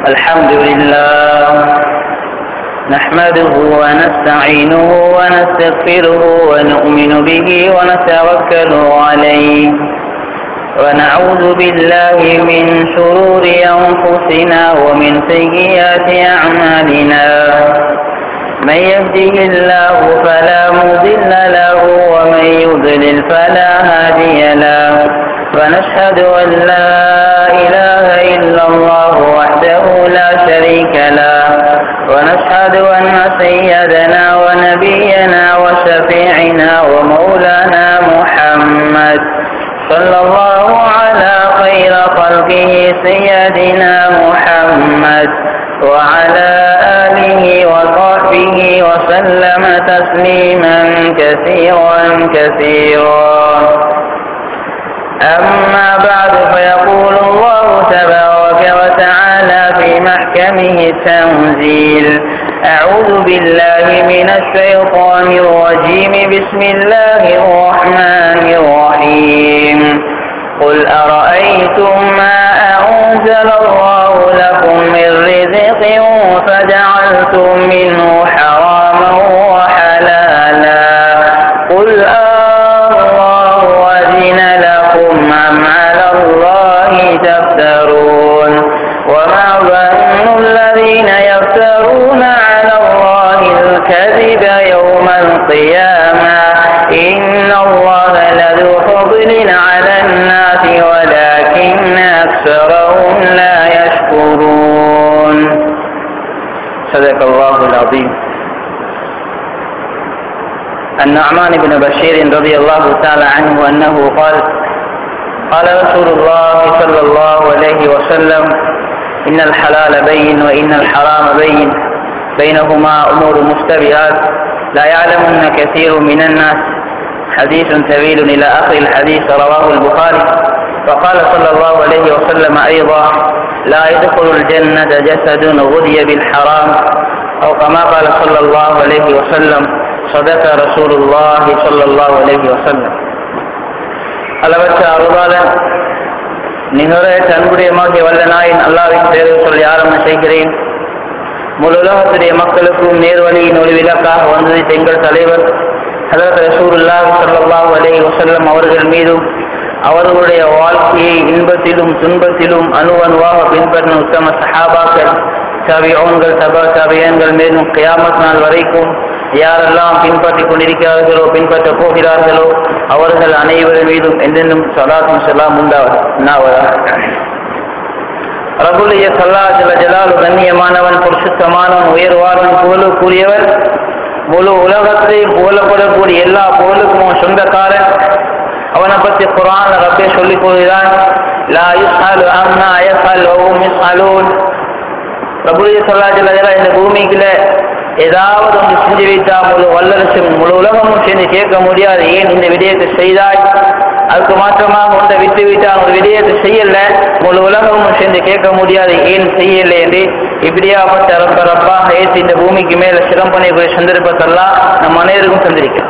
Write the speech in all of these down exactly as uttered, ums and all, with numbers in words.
الحمد لله نحمده ونستعينه ونستغفره ونؤمن به ونتوكل عليه ونعوذ بالله من شرور أنفسنا ومن سيئات أعمالنا من يهده الله فلا مضل له ومن يضلل فلا هادي له ونشهد أن لا إله إلا الله وحده لا شريك له ونشهد أن سيدنا ونبينا وشفيعنا ومولانا محمد صلى الله على خير خلقه سيدنا محمد وعلى آله وصحبه وسلم تسليما كثيرا كثيرا. أما بعد فيقول الله تبارك وتعالى في محكمه التنزيل: أعوذ بالله من الشيطان الرجيم بسم الله الرحمن الرحيم قل أرأيتم ما أنزل الله لكم من رزق فجعلتم منه حراما وحلالا قل الله أذن لكم أم على الله تفترون وما ظن الذين يفترون على الله الكذب يوم القيامة إن الله لذو فضل على الناس ولكن أكثرهم لا يشكرون. صدق الله العظيم. النعمان بن بشير رضي الله تعالى عنه أنه قال: قال رسول الله صلى الله عليه وسلم: إن الحلال بين وإن الحرام بين بينهما أمور مشتبهات لا يعلمن كثير من الناس. حديث طويل إلى آخر الحديث رواه البخاري. وقال صلى الله عليه وسلم أيضا: لا يدخل الجنة جسد غذي بالحرام أو كما قال صلى الله عليه وسلم. صدق رسول الله صلى الله عليه وسلم. அளவற்ற அருளாளன் நிகர அன்புடையமாகிய வல்ல நாயின் அல்லாஹ்வின் பெயரை சொல்லி ஆரம்பம் செய்கிறேன். முழு உலகத்துடைய மக்களுக்கும் நேர்வழியின் ஒரு விளக்காக வந்தது எங்கள் தலைவர் ஹஜ்ரத் ரசூலுல்லாஹி ஸல்லல்லாஹு அலைஹி வஸல்லம் அவர்கள் மீதும் அவர்களுடைய வாழ்க்கையை இன்பத்திலும் துன்பத்திலும் அணு அணுவாக பின்பற்றும் உத்தம சஹாபாக்கள், தபிஊன்கள், தபா தபிஈன்கள் மேலும் கியாமத் நாள் வரைக்கும் யாரெல்லாம் பின்பற்றிக் கொண்டிருக்கிறார்களோ பின்பற்ற போகிறார்களோ அவர்கள் அனைவரும் மீதும் என்றென்றும் ஸலாத்தும் ஸலாம் உண்டாவதாக. ரப்புல் ஸல்லல்லாஹு அலைஹி ஜலாலு கண்ணியமானவன், பரிசுத்தமானவன், உயர்வானவன், புகழு கூறியவர், முழு உலகத்தை புகழப்படக்கூடிய எல்லா புகழுக்கும் சொந்தக்காரன். அவனை பற்றி குர்ஆன் ரப்பே சொல்லிக் கொள்கிறான்: லா யுஸ்அலு அம்மா யஃஅலு வ ஹும் யுஸ்அலூன். ரப்புல் ஸல்லல்லாஹு அலைஹி வஸல்லம் இந்த பூமிக்குள்ள ஏதாவது ஒன்று செஞ்சு வைத்தா முழு வல்லரசும் முழு உலகமும் சேர்ந்து கேட்க முடியாது, ஏன் இந்த விடயத்தை செய்தாய்? அதுக்கு மாற்றமாக ஒன்றை விட்டு விட்டால் ஒரு விடயத்தை செய்யல, முழு உலகமும் சேர்ந்து கேட்க முடியாது, ஏன் செய்யலை என்று இப்படியாப்பட்ட ரப்ப ரப்பாக ஏற்றி இந்த பூமிக்கு மேல சிரம் பண்ணக்கூடிய சந்தர்ப்பத்தெல்லாம் நம் அனைவருக்கும் தந்திருக்கிறார்.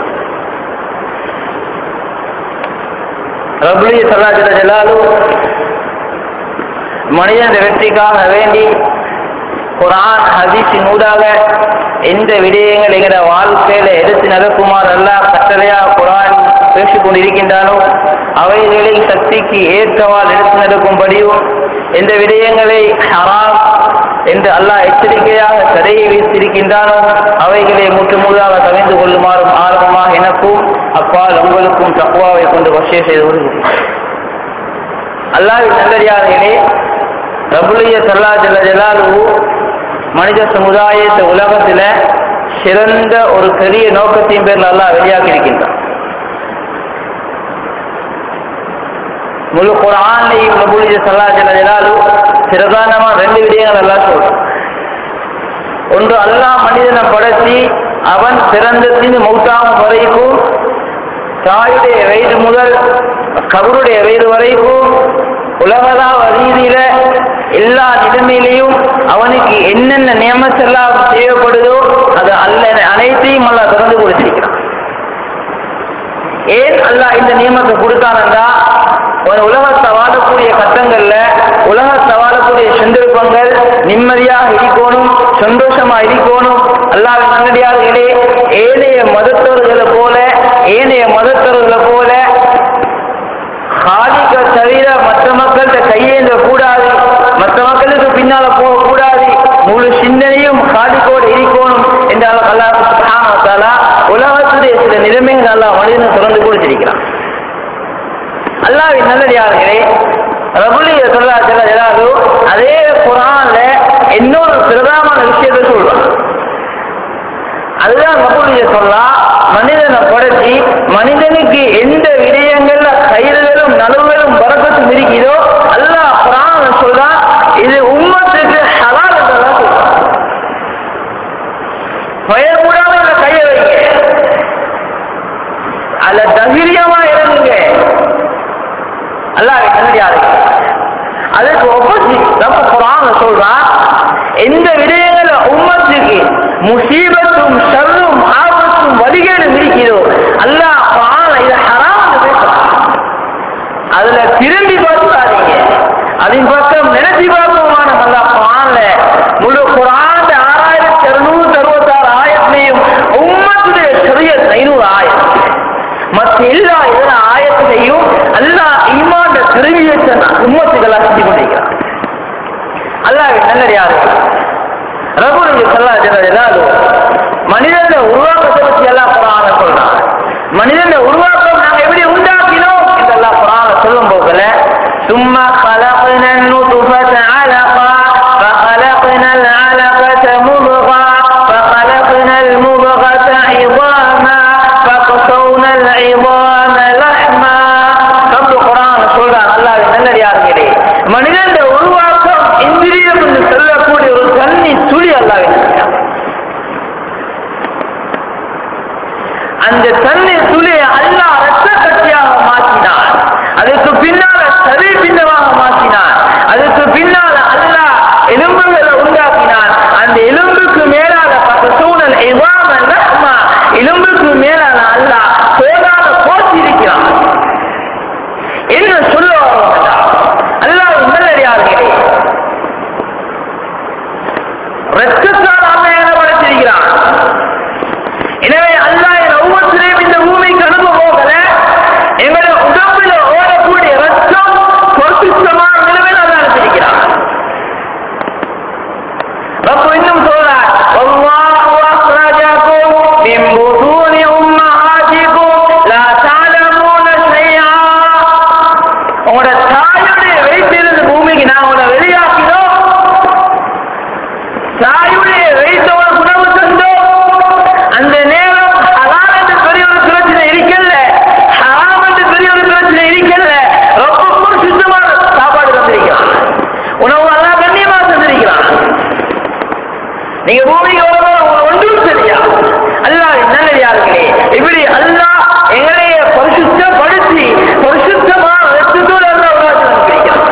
ரப்புல் ஸல்லல்லாஹு அலைஹி வஸல்லம் மனிதன் வெற்றிக்காக வேண்டி குர்ஆன் ஹதீஸின் ஊடாக எந்த விடயங்கள் என்கிற வாழ்க்கையில எடுத்து நடக்குமாறு அல்லாஹ் கட்டளையா குர்ஆன் பேசிக் கொண்டிருக்கின்றானோ அவைகளை சக்திக்கு ஏற்றவாறு எடுத்து நடக்கும்படியும் எந்த விடயங்களை ஹராம் என்று அல்லாஹ் எச்சரிக்கையாக தடையை வைத்திருக்கின்றானோ அவைகளை முற்று முழுதாக தவிர்த்து கொள்ளுமாறும் ஆர்வமாக எனக்கும் அப்பால் உங்களுக்கும் தக்வாவை கொண்டு வசிய செய்து வருகிறேன். அல்லாஹ்வின் நல்லடியார்களே, ரப்புல் ஸல்லல்லாஹு அலைஹி வஸல்லம் மனித சமுதாயத்தை உலகத்துல சிறந்த ஒரு பெரிய நோக்கத்தின் பேரில் அல்லாஹ் வெளியாக்கி இருக்கின்றான். முழு குர்ஆன்லையும் ரப்புல் ஸல்லல்லாஹு அலைஹி வஸல்லம் பிரதானமா ரெண்டு விடயங்கள் அல்லாஹ் சொல்றான். ஒன்று, அல்லாஹ் மனிதனை படைச்சி அவன் பிறந்ததின் மௌத்தாகும் வரைக்கும், தாயுடைய வயது முதல் கபருடைய வயது வரைக்கும் உலகளாவ ரீதியில எல்லா நிலைமையிலையும் அவனுக்கு என்னென்ன நியமத்தெல்லாம் தேவைப்படுதோ அது அல்ல அனைத்தையும் அல்லாஹ் திறந்து கொடுத்திருக்கிறான். ஏன் அல்லாஹ் இந்த நியமத்தை கொடுத்தானண்டா, உலகத்தை வாழக்கூடிய கட்டங்கள்ல உலகத்தை வாழக்கூடிய சந்தர்ப்பங்கள் நிம்மதி சந்தோஷமா இருக்கணும். அல்லாஹ்வின் நல்லடியார்களே, ஏனைய மதத்தவர்களை போல ஏனைய மதத்தவர்களை போல காலிக்க தவிர மற்ற மக்கள்கிட்ட கையேந்த கூடாது, மற்ற மக்களுக்கு பின்னால போக கூடாது, முழு சிந்தனையும் காலிக்கோடு இருக்கணும் என்றால் அல்லாஹ் சுப்ஹானஹு வ தஆலா உலகத்துடைய சில நிலைமைகள் அல்லாஹ் மனிதனை தொடர்ந்து கொடுத்திருக்கிறான். அல்லாஹ்வின் நல்லடியார்களே, ரபுல் ஸல்லல்லாஹு அலைஹி வஸல்லம் அதே குர்ஆன்ல இன்னொரு பிரதான விஷயத்தை சொல்றான். அதுதான் ரபுல் சொல்லலாம், மனிதனை படைச்சி மனிதனுக்கு எந்த விடயங்கள்ல கயிறுகளும் நலவுகளும் பரக்கத்தும் இருக்கிறதோ அல்லாஹ் குர்ஆன்ல சொல்றான், இது உம்மத்துக்கு ஹலால் என்றெல்லாம் சொல்றான். பயப்படாம இந்த கையை வைங்க, அல்ல தைரியமா இறங்குங்க. அல்லாஹ் நல்லடியாரு அதுக்கு ஆப்போசிட் நம்ம குர்ஆன்ல சொல்றான், எந்த விடயங்கள உம்மத்துக்கு முசீபத்தும் ஷர்ரும் ஆபத்தும் வலிகேடும் இருக்கிறதோ அல்லாஹ் குர்ஆன்ல இது ஹராம் என்று பேசுறான். அதுல திரும்பி பார்க்காதீங்க, அதன் பக்கம் நினைச்சு பார்ப்போமான அல்லாஹ் குர்ஆன்ல முழு குர்ஆன் ஆறாயிரத்தி அறுநூத்தி அறுபத்தி ஆறு ஆயத்திலையும் உம்மத்துடைய ஷரியத் ஐநூறு ஆயத், மற்ற எல்லா இதர ஆயத்திலையும் அல்லாஹ் ஈமான் திரும்பியத்தை உம்மத்துக்கெல்லாம் செஞ்சு கொண்டிருக்கிறான். அல்லாஹ்வின் நல்லடியார்கள், ரபுல் ஸல்லல்லாஹு அலைஹி வஸல்லம் மனிதன உருவாக்கத்தை பற்றி எல்லாம் குர்ஆன்ல சொல்றாங்க. மனிதன உருவாக்கம் நாங்க எப்படி உண்டாக்கினோம் என்று அல்லாஹ் குர்ஆன்ல சொல்லும் போதுல ثم خلقنا النطفة علقة فخلقنا العلقة مضغة فخلقنا المضغة عظاما فكسونا العظام لحما. ரப்பு குர்ஆன்ல சொல்றான், அல்லாஹ்வின் நல்லடியார்களே, மனிதன உருவாக்கம் இந்திரியம் என்று சொல்லக்கூடிய ஒரு தண்ணி துளி அல்லாஹ்வின் நல்லடியார். அந்த தண்ணீர் துளியை அல்லாஹ் ரத்த கட்டியாக மாற்றினான், அதுக்கு பின்னால சரி பின்னமாக மாற்றினான், அதுக்கு பின்னால அல்லாஹ் எலும்புகளை உண்டாக்கினான். அந்த எலும்புக்கு மேலால பக்கசூனல் இவாம லஹ்மா, எலும்புக்கு மேலால அல்லாஹ் தோலால போற்றி இருக்கிறான். என்ன சொல்ல அல்லாஹ் நல்லடியார்களே, ரத்தத்தால் அல்லாஹ் என்ன படைத்திருக்கிறான். எனவே அல்லாஹ் ஒவ்வொருத்தரையும் இந்த பூமிக்கு அனுப்ப போகல, எங்களுடைய உடம்பில் ஓடக்கூடிய ரத்தம் பொருத்தமான நிலைமையில் அல்லாஹ் அனுப்பியிருக்கிறான். ரப்பு இன்னும் சொல்றார், வல்லாஹு அக்ரஜகும் மின் புதூனி உம்மஹாதிகும் லா தஅலமூன ஷைஆ. உங்களோட தாயுடைய வயிற்றிலிருந்து பூமிக்கு நான் உங்களை வெளியாக்கினோம், தாயுடைய வயிற்றோட உணவு தந்தோம். அந்த நேரம் ஹலால் என்று பெரிய ஒரு பிரச்சனை இருக்கல, ஹராம் என்று பெரிய ஒரு பிரச்சனை இருக்கல, ரொம்ப சுத்தமான சாப்பாடு தந்திருக்கிறான், உணவு எல்லாம் கண்ணியமா தந்திருக்கிறான். நீங்க பூமிக்கு வரும்போது ஒன்றும் சரியா அல்லாஹ்வின் நல்லடியார்களே, இப்படி அல்லாஹ் எங்களைய பரிசுத்தப்படுத்தி பரிசுத்தமான ரத்தத்தோடு அல்லாஹ் உருவாக்கி தந்திருக்கிறான்.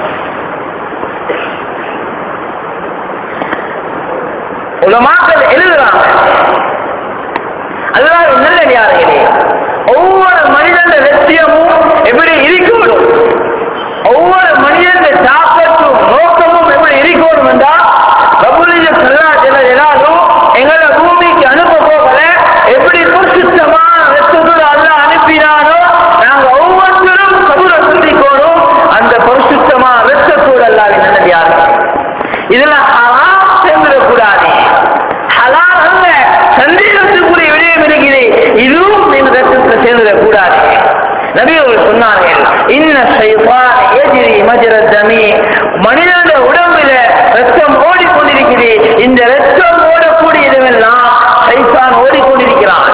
உலமாக்கள் எழுதுறாங்க, அல்லாஹ்வின் நல்லடியார்களே, ஒவ்வொரு மனிதன் லட்சியமும் எப்படி இருக்கணும், ஒவ்வொரு மனிதன் தாக்கத்தும் நோக்கமும் எப்படி இருக்கணும் என்றால் ரபுல் ஸல்லல்லாஹு அலைஹி வஸல்லம் எங்களை பூமிக்கு அனுப்ப போகல, எப்படி பரிசுத்தமான ரத்தத்தோடு அல்லாஹ் அனுப்பினானோ நாங்க ஒவ்வொருத்தரும் கபூரை சிந்திக்கணும். அந்த பரிசுத்தமான ரத்தத்தோடு அல்லாஹ்வின் நல்லடியார்களே, இதுல ஹராம் சேர்ந்துடக்கூடாது, ஹலால் அல்ல சந்தேகத்துக்குரிய விடயம் இருக்கிறது, இதுவும் இந்த ரத்தத்தை சேர்ந்துடக்கூடாது. நபி அவர்கள் சொன்னார்கள், இன்ன ஷைத்தான் யஜ்ரி மஜ்ர தமி, மனிதனுடைய உடம்பில ரத்தம் ஓடிக்கொண்டிருக்கிறது, இந்த ரத்தம் ஓடக்கூடிய இடமெல்லாம் ஷைத்தான் ஓடிக்கொண்டிருக்கிறான்.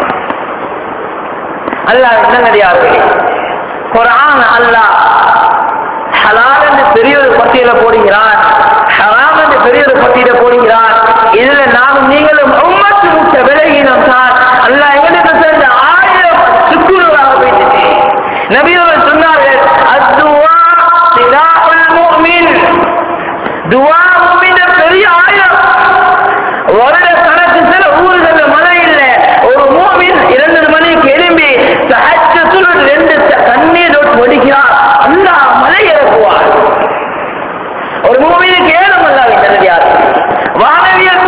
அல்லாஹ் நல்லடியார்களே, குர்ஆன் அல்லாஹ் ஹலால் என்று பெரிய ஒரு பட்டியலை போடுகிறான், ஹராம் என்று பெரிய ஒரு பட்டியலை போடுகிறான். இதுல நாமும் நீங்களும் உம்மத்து முட்ட விலகினம் தான் அல்லாஹ் எங்களுக்கு செஞ்ச ஆயிரம் சுக்குருவாக போயிட்டு. நபி அவர்கள் சொன்னார்கள், அத்துவா சிலாஹுல் முஃமின், துவா முஃமின் பெரிய ஆயுதம். வருட கணக்கு சில ஊர்கள மழை இல்லை, ஒரு முஃமின் இரண்டு மணிக்கு எழும்பி தஹஜ்ஜுல் ரெண்டு கண்ணீர் ஒடிக்கிறார், அல்லாஹ் மழை இறக்குவார். ஒரு முஃமினுக்கு ஏலம் அல்லாஹ்வின் நல்லடியார், வானவியல்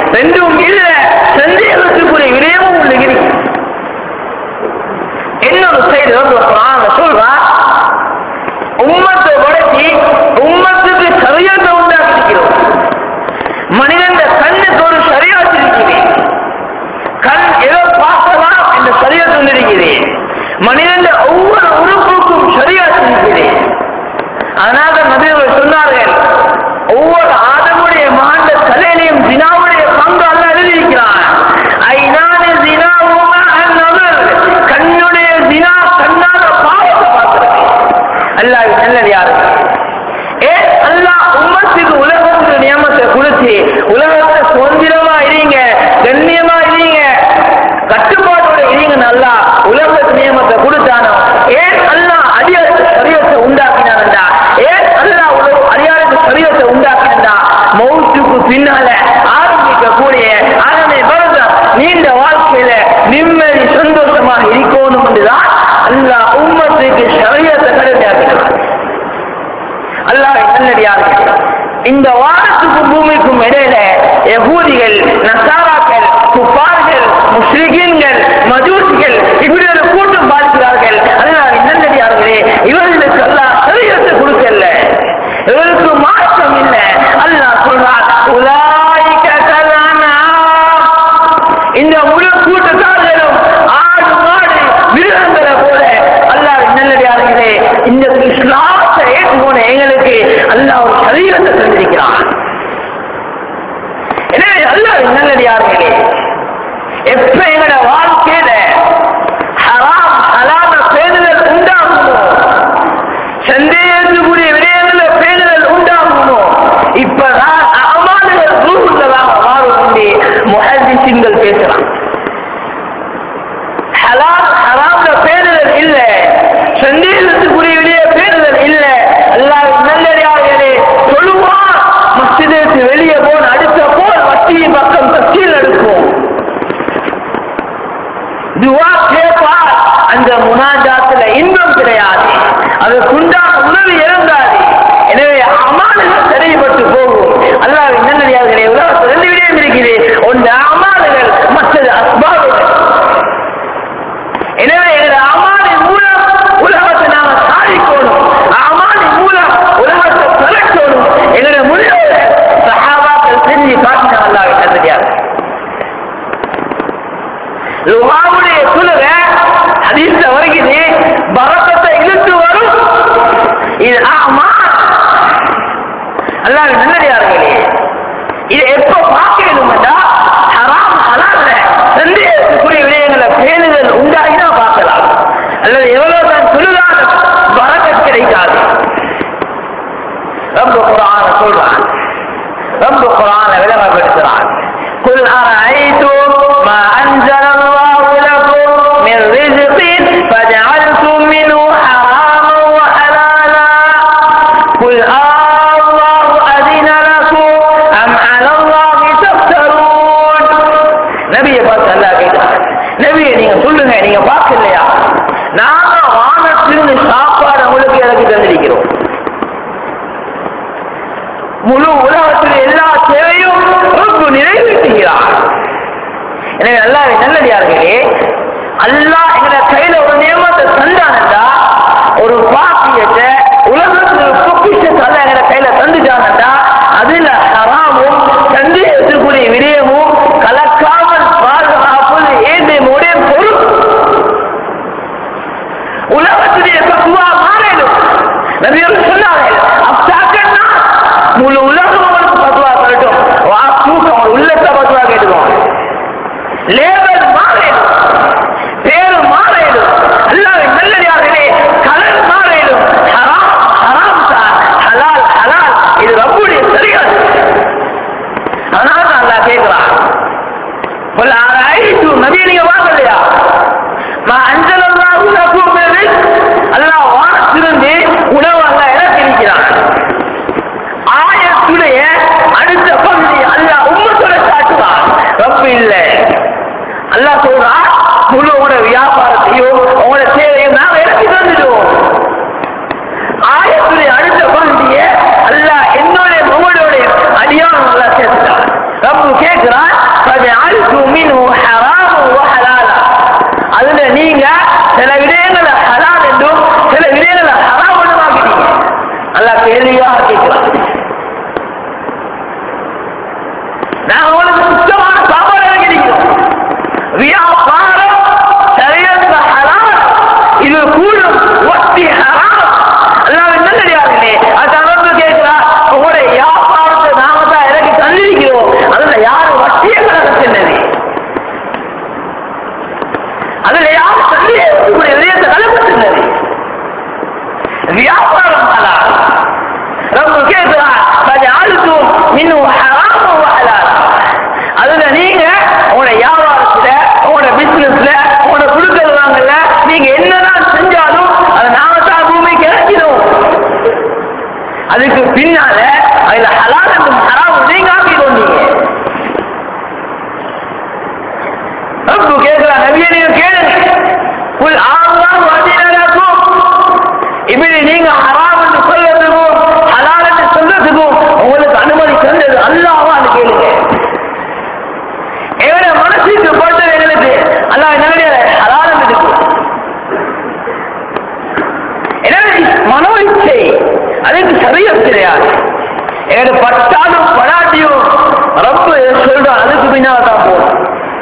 ரெண்டும் இல்ல, சந்தேகத்துக்குரிய விடயமும் உள்ளது. இன்னொரு சைடு சொல்றா, உம்மத்தை உடச்சி உம்மத்துக்கு சரியத்தை உண்டாக்கி இருக்கிறோம். மனிதன் கண்ணுக்கு ஒரு சரியாச்சு இருக்கிறேன், கண் ஏதோ பார்க்கலாம் என்ற சரியத்து இருக்கிறேன். மனிதன் ஒவ்வொரு உறுப்புக்கும் சரியாச்சு இருக்கிறேன். அதனால நபிகள் சொன்னார்கள், ஒவ்வொரு ஆதமுடைய மாண்ட தலையிலையும் ஜினாவுடைய பங்கு அல்லாஹ் எழுதியிருக்கிறான். ஐநான ஜினாவுமா அந்நபர், கண்ணுடைய ஜினா கண்ணால பாவத்தை பார்க்கிறது. அல்லாஹ் நல்லது யாரு? ஏன் அல்லாஹ் உம்மத்துக்கு உலகத்துக்கு நியமத்தை கொடுத்து உலகத்தை சுதந்திரமா இருங்க, கண்ணியமா இருங்க, கட்டுப்பாட்டோட இருங்க, நல்லா உலகத்து நியமத்தை கொடுத்தானோ? ஏன் அல்லாஹ் அடியாருக்கு சரியத்தை உண்டாக்கினான்டா? ஏன் அல்லாஹ் உலக அடியாருக்கு சரியத்தை உண்டாக்கினா? மௌத்துக்கு பின்னால ஆரம்பிக்கக்கூடிய அதனை பரத நீண்ட வாழ்க்கையில நிம்மதி சந்தோஷமாக இருக்கணும் என்றுதான் அல்லாஹ் உம்மத்துக்கு சரியத்தை கடமையாக்கினார். அல்லாஹ் நல்லடியார்கள், இந்த வானத்துக்கும் பூமிக்கும் இடையில யகூதிகள், நசாராக்கள், குஃபார்கள், முஸ்லிகீன்கள், மஜூசிகள் இப்படி ஒரு கூட்டம் பார்க்கிறார்கள். அதனால் நல்லடியார்களே, இவர்களுக்கு அல்லாஹ் சரியத்தை கொடுக்கல, இவருக்கு மாற்றம் இல்லை. அல்லாஹ் சொல்றார், உலாயிக கலனா, இந்த முழு கூட்டத்தார்களும் ஆடு மாடு மிருகங்களை போல. அல்லாஹ் நல்லடியார்களே, இந்த இஸ்லாத்தை ஏற்றுக்கொண்ட எங்களுக்கு அல்லாஹ் ஒரு சரீரத்தை தந்திருக்கிறான். எனவே அல்லாஹ் நல்லடியார்களே, எப்ப எங்களோட வாழ்க்கையில ஹராம் ஹலால பேணுதல் உண்டாகுமோ, சந்தேகத்துக்குரிய விடயங்கள பேணுதல் உண்டாகுமோ, இப்பதான் அமானுகள் ரூஹுள்ளதாக மாறும் முஹத்திஸீன்கள் பேசலாம். ஹலால் ஹராம்ல பேணுதல் இல்ல, சந்தேகத்துக்குரிய விடய பேணுதல் இல்ல. அல்லாஹ் நல்லடியார்களே, சொல்லுவான் மஸ்ஜிதுக்கு வெளியே போன அடுத்த போல் வட்டியை பக்கம் தஸ்கீல் எடுக்கும், துவா கேட்பார். அந்த முனாஜாத்துல இன்பம் கிடையாது, அது குண்டாக உணவு இறந்தாது. எனவே அமானுகள் தெரியப்பட்டு போகும். அல்லாஹ் நல்லடியார்களே, உலகத்தில் ரெண்டு விடயம் இருக்குது, ஒன்று அமானுகள், மற்றது அஸ்பாபுகள். எனவே எங்கள் அமானின் மூலம் உலகத்தை நாம சாதிக்கணும், அமானின் மூலம் உலகத்தை பறக்கணும். எங்களுடைய முடிவு சஹாபாக்கள் செஞ்சு காட்டின அல்லாஹ் நல்லடியார்கள். லுஹாவுடைய குலுக ஹதீஸ்ல வருகிறது, பரக்கத்தை இழுத்து வரும். இது ஆமா அல்லாஹ் நல்லடியார்களே, இது எப்ப பார்க்கணும்டா ஹராம் ஹலால்ல சந்தேகத்துக்குரிய விடயங்களை பேணுதல் உண்டாகினா பார்க்கலாம். அல்லது எவ்வளவு தான் சொல்லுதான் பரக்கத் கிடைக்காது. ரப்ப குர்ஆன சொல்றான், ரப்ப குர்ஆன விளங்கப்படுத்துறான், குல் அரஐதும் மா அன்ஸலல்லாஹு லகும் மின் ரிஸ்கின் ஃபஜஅல்தும் மின்ஹு ஹராமன் வ ஹலாலா குல் அல்லாஹு அஸின லகும் அம் அலல்லாஹி தஃப்தரூன். நபியை பார்த்து அல்லாஹ் கேட்கிறார், நபியை நீங்க சொல்லுங்க, நீங்க பார்க்கலையா, நாங்க வானத்திலிருந்து சாப்பாடு உங்களுக்கு இறக்கி தந்திருக்கிறோம், முழு உலகத்தில் எல்லா தேவையும் ரொம்ப நிறைவேற்றுகிறார். எனவே அல்லாஹ் நல்லடியார்களே, அல்லாஹ் எங்களை கையில ஒரு நியமத்தை தந்தானண்டா, ஒரு பாக்கியத்தை உலகத்தில் பொக்கிஷத்தை அல்லாஹ் எங்களை கையில தந்துட்டானண்டா, அதுல ஹராமும் சந்தேகத்துக்குரிய விடயமும் கலக்காமல் பாதுகாப்பது ஏதேனுடைய பொறுப்பு. உலகத்துடைய தக்குவா மாறிடும். நபிகள் சொன்னார்கள், அப்தாக்கன்னா முழு உலகம் உங்களுக்கு பத்துவா சொல்லட்டும், வா தூக்கம் ஒரு உள்ளத்தை பத்துவா கேட்டுக்கோங்க. லேபர் மாறிடும், பேரு மாறிடும், அல்லாஹ் நல்லடியார்களே, கலர் மாறிடும், ஹராம் எங்க பட்டாலும் படாட்டியும் ரப்பு சொல்றான், அதுக்கு பின்னால தான் போகும்.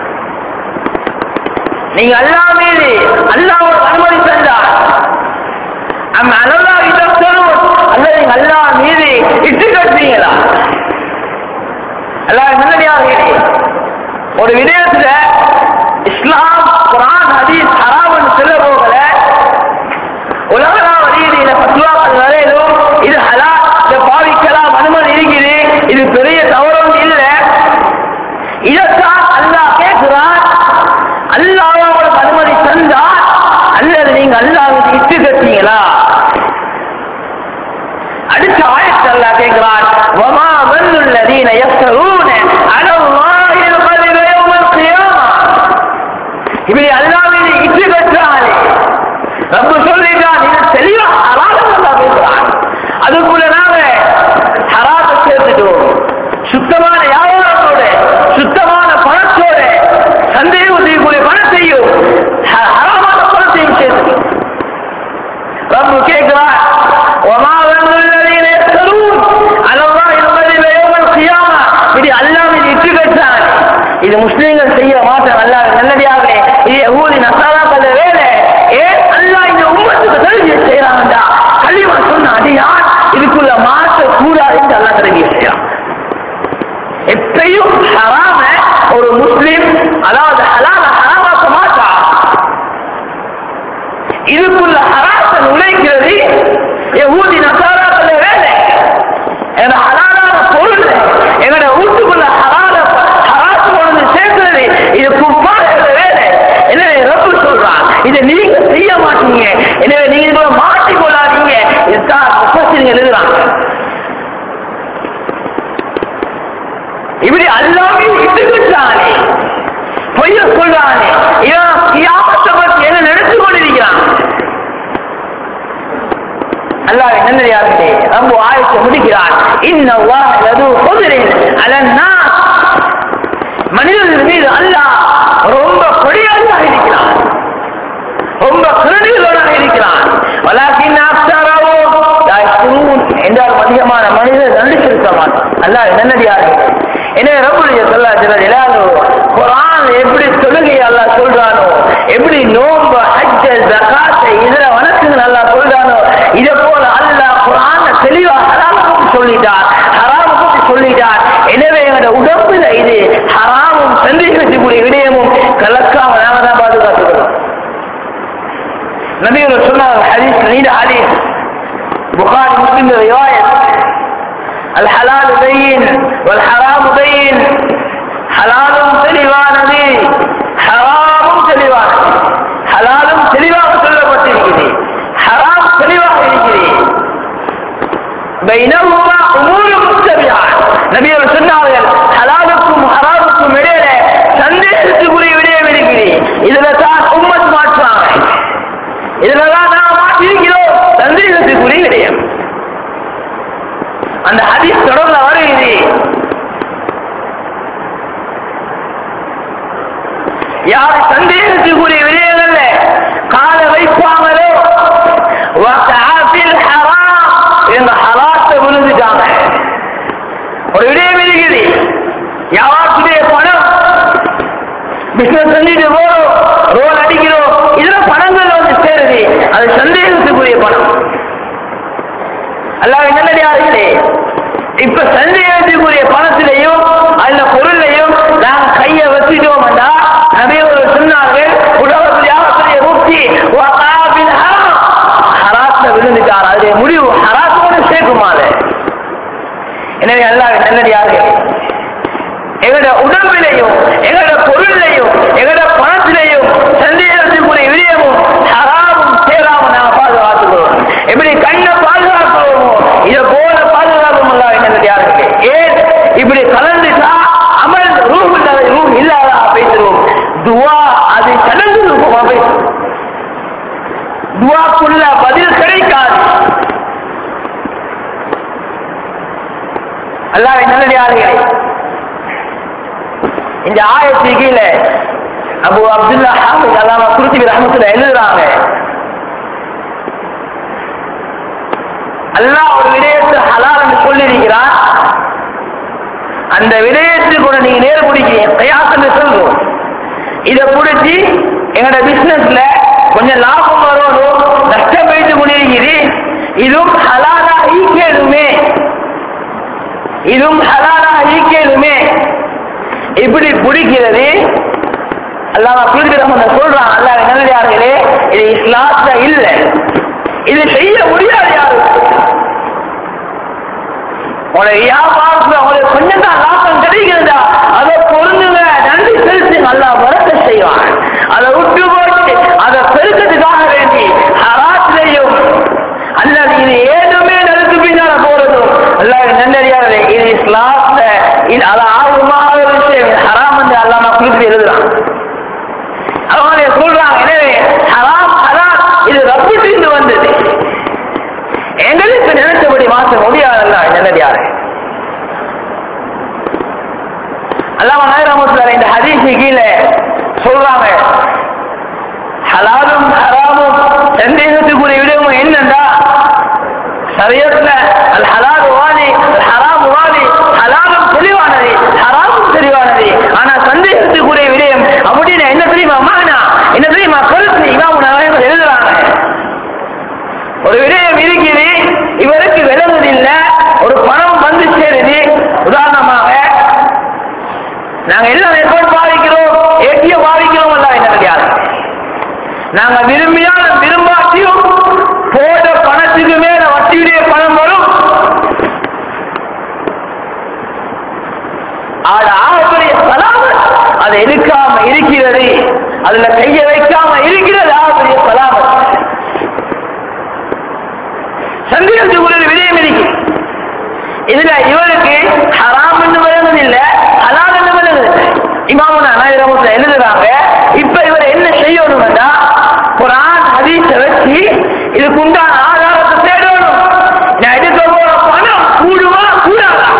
நீங்க அல்லா மீது அல்லாஹ் அனுமதி தந்தார், அல்லா இதற்கும் அல்லது நீங்க அல்லா மீது இட்டு கட்டுறீங்களா? அல்லா நல்லடியாக ஒரு விடயத்துல இஸ்லாம் குர்ஆன் ஹதீஸ் ஹராம்னு சொல்ல போகல, உலகளாவ ரீதியில ஃபத்வாக்கள் வரையிலும் இது ஹலால், இதை பாவிக்கலாம், அனுமதி இருக்குது, இது பெரிய தவறும் இல்லை. இதைத்தான் அல்லாஹ் கேட்கிறான். அல்லாஹ் உங்களுக்கு அனுமதி தந்தால் அல்லது நீங்க அல்லாஹ்வுக்கு இட்டு கட்டீங்களா? அடுத்த ஆயத்தில் அல்லாஹ் கேட்கிறான், வமா வல்லுல் லதீன யஃப்தரூன அலல்லாஹில் கஸிப யௌமல் கியாமா. இப்படி அல்லாஹ் மீது இட்டு கட்டாலே ரப்பு சொல்லிட்டான், இது தெளிவா ஹலால் அல்லாஹ் பேசுறான். அதுக்குள்ள நாங்க ஹராத்தை சேர்த்துட்டோம். சுத்தமான வியாபாரத்தோட சுத்தமான பணத்தோட சந்தேகம் செய்யக்கூடிய பணத்தையும் ஹராமான பணத்தையும் சேர்த்துட்டோம். ரப்பு கேட்கிறான், வமா வல்லுல் லதீன யஃப்தரூன அலல்லாஹில் கஸிப யௌமல் கியாமா. இப்படி அல்லாஹ் மீது இட்டு கட்டான். இது முஸ்லிம்கள் செய்ய மாட்டாங்க. அல்லாஹ் நல்லடியாக இது யஹூதி நஸாராக்கள் வேலை. ஏன் அல்லாஹ் இந்த உம்மத்துக்கு தருவிய செய்யறாங்கடா? கலிமா சொன்ன அடியான் இதுக்குள்ள மாற்ற கூடாது என்று அல்லாஹ் தருவிய செய்யறான். எப்பயும் ஹராம ஒரு முஸ்லிம் அதாவது ஹலால ஹராமாக்க மாட்டா. இதுக்குள்ள ஹராத்தை நுழைக்கிறது யஹூதி நஸாராக்கள் வேலை. எங்க ஹலாலான பொருள் எங்கட வீட்டுக்குள்ள ஹலால ஹராத்து கொண்டு சேர்க்கிறது இது குஃபாரோட வேலை. எனவே ரப்பு சொல்றான், இதை நீங்க செய்ய மாட்டீங்க, எனவே நீங்க இதுல மாட்டிக்கொள்ளாதீங்க. இதுதான் முஃபஸ்ஸிர்கள் எழுதுறாங்க. இப்படி அல்லாஹ் இட்டுக்கிட்டானே, பொய்ய சொல்றானே, இவன் கியாமத்தை பத்தி என்ன நினைச்சு கொண்டிருக்கிறான்? அல்லாஹ் நல்லடியார்களே, ரப்பு ஆயத்தை முடிக்கிறான், இன்னல்லாஹ லது குத்ரின் அலன்னாஸ். மனிதர்கள் மீது அல்லாஹ் ரொம்ப கொடியாக இருக்கிறான், ரொம்ப கருணைகளோடு இருக்கிறான். வலாக்கின் அக்ஸரஹும் லா யஷ்குரூன் என்றால் அதிகமான மனிதர் நன்றி செலுத்த மாட்டான். அல்லாஹ் நல்லடியார்களே, எனவே ரப்புல் ஜலாலுஹு குர்ஆன் எப்படி தொழுகையை அல்லாஹ் சொல்றானோ, எப்படி நோன்பு ஹஜ்ஜ ஜகாத்தை இதர வணக்கங்கள் அல்லாஹ் சொல்றானோ, இதை போல அல்லாஹ் குர்ஆன் தெளிவா ஹராம் சொல்லிட்டான், ஹராம் பற்றி சொல்லிட்டான். எனவே எங்களோட உடம்புல இது ஹராமும் சந்தேகத்துக்குரிய விடயமும் கலக்காம நாம தான் பாதுகாத்துக்கிறோம். நபிகள் சொன்னார் ஹதீஸ், நீண்ட ஹதீஸ், புகாரி முஸ்லிம் ரிவாயத், அல் ஹலால் பையின் வல் ஹராம் பையின். ஹலாலும் தெளிவானது, ஹராமும் தெளிவானது. ஹலாலும் தெளிவாக சொல்லப்பட்டிருக்கிறது, ஹராம் தெளிவாக இருக்கிறது. பைனஹுமா உமூரு முஸ்தபிஹாத். நபிகள் சொன்னார்கள், ஹலாலுக்கும் ஹராமுக்கும் இடையில சந்தேகத்துக்குரிய விடயம் இருக்கிறது. இதுல தான் உம்மத் மாற்றாங்க, இதுலதான் நாம் மாற்றிருக்கிறோம். சந்தேகத்துக்குரிய விடயம் அந்த ஹதீஸ் தொடர்ந்து வருகிறது. யார் சந்தேகத்துக்குரிய விடயங்கள்ல கால வைப்பாங்களோ இந்த ஹராத்தை விழுந்துட்டாங்க. ஒரு விடயம் இருக்குது, யாருடைய பணம் பிசினஸ் செஞ்சுட்டு போறோம், ரோல் அடிக்கிறோம், இதுல பணங்கள் வந்து சேருது, அது சந்தேகத்துக்குரிய பணம். அல்லாஹ் நல்லடியார்களே, இப்ப சந்தேகத்துக்குரிய பணத்திலையும் அந்த பொருளையும் நாங்க கைய வச்சுட்டோம்னா நபிகள் சொன்னார்கள், உலகத்தில் யாருடைய முக்தி ஹராத்த விழுந்துட்டார், அதே முடிவு ஹராத்தோடு சேர்க்குமாறு. எனவே அல்லாஹ் நல்லடியார்களே, எங்களோட உடம்பிலையும் எங்களோட பொருளையும் எங்களோட பணத்திலையும் சந்தேகத்துக்குரிய விடயமும் ஹராமும் சேராம நாங்க பாதுகாத்துக்கிறோம். எப்படி கண்ணை பாதுகாக்கிறோமோ இதை போல பாதுகாக்கும் அல்லாஹ் நல்லடியார்களே. ஏன் இப்படி கலந்துட்டா அமல் ரூஹ் இல்லாத ரூஹ் இல்லாத பேசுறோம். துவா அது சடங்கு ரூபமா பேசும், துவாக்குள்ள பதில் கிடைக்காது. அல்லாஹ் நல்லடியார்களே, இந்த ஆயத்து கீழே அபு அப்துல்லா ஹாஃபிஸ் அல்லாமா குர்துபி ரஹ்மத்துல்லாஹி எழுதுறாங்க, அல்லாஹ் ஒரு விடயத்தை ஹலால் என்று சொல்லியிருக்கிறான், அந்த விடயத்துக்கு கூட நீங்க நேர் பிடிக்கிறீங்க, கயாசன்னு சொல்றோம். இதை பிடிச்சி எங்களோட பிசினஸ்ல கொஞ்சம் லாபம் வரணும், நஷ்டம் போயிட்டு கொண்டிருக்கிறது, இதுவும் ஹலாலா ஈக்கேடுமே, இதுவும் ஹலாலா ஈக்கேடுமே, இப்படி பிடிக்கிறது அல்லாஹ் புரிஞ்சுக்கிறவங்க சொல்றான். அல்லாஹ் நல்லடியார்களே, இது இஸ்லாத்துல இல்ல, இது செய்ய முடியாது. யாரு உங்களுடைய வியாபாரத்துல உங்களுக்கு கொஞ்சம் தான் லாபம் கிடைக்கிறதா, அதை பொருந்துங்க, நன்றி செலுத்துங்க, அல்லாஹ் வரக்க செய்வான். அதை விட்டு போட்டு அதை பெருக்கிறதுக்காக வேண்டி ஹராத்திலையும் அல்லது இது ஏதுமே நடுக்கு பின்னால போறதும் அல்லாஹ் நல்லடியார்களே, இது இஸ்லாத்துல இது அது ஆர்வமாக விஷயம். ஹராம் வந்து அல்லாஹ் குறித்து எழுதுறான். அவங்க சொல்றாங்க, எனவே ஹராம் ஹலால் இது ரப்பிட்டு வந்தது, எங்களுக்கு நினைச்சபடி மாற்ற முடியாதல்ல. நல்லடியாரு அல்லாஹ் நாயகமுத்தார் இந்த ஹதீஸு கீழே சொல்றாங்க, ஹலாலும் ஹராமும் சந்தேகத்துக்குரிய விடவும் என்னன்னா, சரியத்துல அல் ஹலால் வாலி அல் ஹராம் வாலி, ஹலாலும் தெளிவானது ஹராமும் தெளிவானது. ஆனா சந்தேகத்துக்குரிய விடயம் அப்படின்னு என்ன தெரியுமா மானா, என்ன தெரியுமா கருத்து இமாம் நாயகம் எழுதுறாங்க. ஒரு விடயம் இருக்குது, இவருக்கு விளங்குதில்லை, ஒரு பணம் வந்து சேருது. உதாரணமாக நாங்க எல்லாம் எப்போது பாதிக்கிறோம், ஏடிஎம் பாதிக்கிறோம் அல்ல. என்ன நாங்க விரும்பியாலும் விரும்பாட்டியும் போட பணத்துக்கு மேல வட்டியுடைய பணம் வரும். ஆகக்கூடிய சலாமத் அதை எடுக்காம இருக்கிறது, அதுல கைய வைக்காம இருக்கிறது ஆகக்கூடிய சலாமத். சந்தேகத்துக்குரிய விடயம் இருக்கு. இதுல இவருக்கு ஹராம் என்று விளங்குது இல்ல, ஹலால் என்று விளங்குது. இமாமுனா நாயகமுத்துல எழுதுறாங்க, இப்ப இவர் என்ன செய்யணும்னா, குர்ஆன் ஹதீஸை வச்சு இதுக்கு உண்டான ஆதாரத்தை தேடணும். நான் எடுக்க போற பணம் கூடுமா கூடாதா,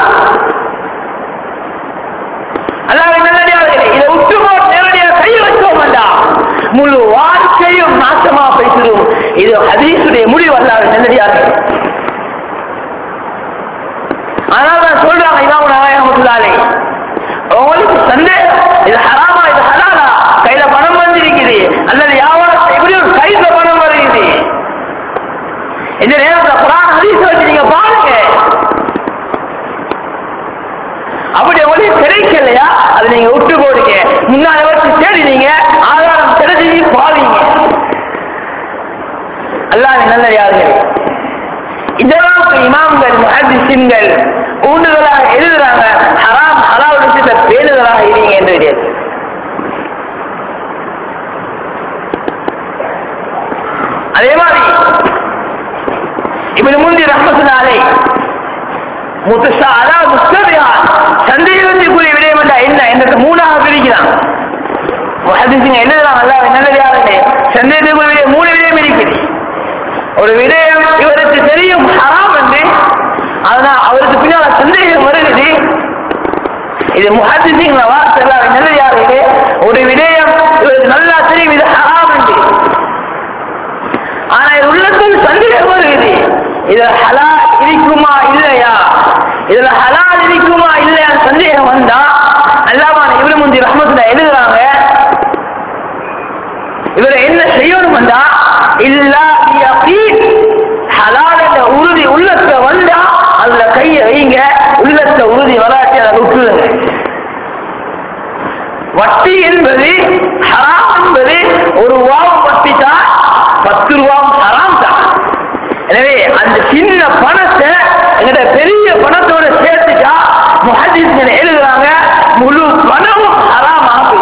அல்லாஹ் நல்லடியார்களே, இதை விட்டு போட்டு நேரடியாக கை வச்சோம் வேண்டாம், முழு வாழ்க்கையும் நாசமா பேசிடும். இது ஹதீஸுடைய முடிவு. அல்லாஹ் நல்லடியார்களே, அதனால்தான் சொல்றாங்க இமாம் நாயகமுத்துல்லாஹி, உங்களுக்கு சந்தேகம் இது ஹராமா இது ஹலாலா, கையில பணம் வந்திருக்குது அல்லது வியாபாரத்தை எப்படி ஒரு கையில பணம் வருகிறது, இந்த நேரத்தில் குர்ஆன் ஹதீஸ் வச்சு நீங்க பாருங்க. அப்படி உங்களுக்கு கிடைக்கலையா, அதை நீங்க விட்டு போடுங்க, முன்னாடி வச்சு தேடினீங்க, ஆதாரம் தெரிஞ்சு பாருங்க. அல்லாஹ் நல்லடியார்களே, இதற்கு இமாம்கள் முஹத்திஸீன்கள் ஊண்டுதலாக எழுதுறாங்க, ஹராம் ஹலால் விஷயத்தை பேணுதலாக இருங்க என்று. அதே மாதிரி இப்னு முன்திர் ரஹ்மத்துல்லாஹி அலைஹி முத்தஷா அலா முஸ்தபிஹான் சந்தேகத்துக்குரிய விடயம் என்ன என்று மூணாக பிரிக்கிறான். முஹத்திஸீன்கள் எழுதுறாங்க, அல்லாஹ் நல்லடியார்களே, சந்தேகத்துக்குரிய விடயம் மூணு விடயம் இருக்குது. ஒரு விடயம் இவருக்கு தெரியும் ஹராம் என்று, அதனால் அவருக்கு பின்னால சந்தேகம் வருகிறது. இது முஹத்திஸீன்கள் வார்த்தை எல்லாம் நல்லடியார்களே, ஒரு விடயம் இவருக்கு நல்லா தெரியும் இது ஹராம் என்று, ஆனா இது உள்ளத்தில் சந்தேகம் வருகிறது, இதுல ஹலால் இருக்குமா இல்லையா, இதுல ஹலால் இருக்குமா இல்லையா சந்தேகம் வந்தா அல்லாஹ் இப்னு முன்திர் ரஹ்மத்துல்லாஹி எழுதுறாங்க, இவரை என்ன செய்யணும் வந்தா, இல்லா யகீன் ஹலால் என்ற உறுதி உள்ளத்துல வந்தா அதுல கையை வைங்க, உள்ளத்துல உறுதி வராட்டி அதை விட்டுருங்க. வட்டி என்பது ஹராம் என்பது ஒரு ரூபாவும் வட்டி தான், பத்து ரூபாவும் ஹராம் தான். எனவே அந்த சின்ன பணத்தை எங்கிட்ட பெரிய பணத்தோட சேர்த்துட்டா முஹத்திஸீன்கள் எழுதுறாங்க, முழு பணமும் ஹராம் ஆகும்.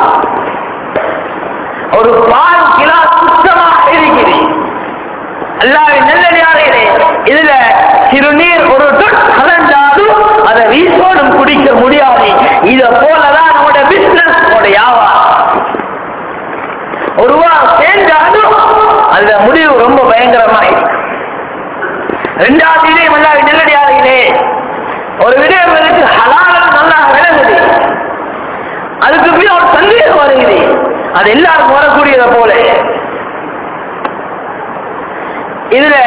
ஒரு பால் கிலாஸ் சுத்தமாக இருக்கிறது, அல்லாஹ்வின் நல்லடியார்களே, இதுல சிறுநீர் ஒரு தொட் கலந்தாலும் அதை வீசோடும் குடிக்க முடியாது. இத போலதான் நம்முடைய பிசினஸ், நம்முடைய வியாபாரம். ஒரு ரூபா சேர்ந்தாலும் அந்த முடிவு ரொம்ப பயங்கரமா இருக்கு. இரண்டாவது விடயம் அல்லாஹ்வின் நல்லடியார்களே, ஒரு விடயம் இருக்கு ஹலால் நல்லா விளங்குது, அதுக்கு போய் ஒரு சந்தேகம் வருகிறது, அது எல்லாருக்கும் வரக்கூடியதை போல. இதுல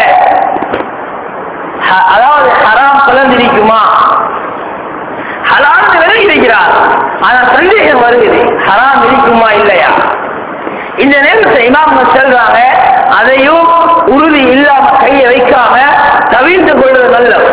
அதாவது ஹராம் கலந்திருக்குமா, ஹலால் விலகி ஆனா சந்தேகம் வருகிறது, ஹராம் இருக்குமா இல்லையா? இந்த நேரத்தை இமாம் சொல்றாங்க, அதையும் உறுதி இல்லாம கையை வைக்காம தவிர்த்து கொள்வது நல்லது.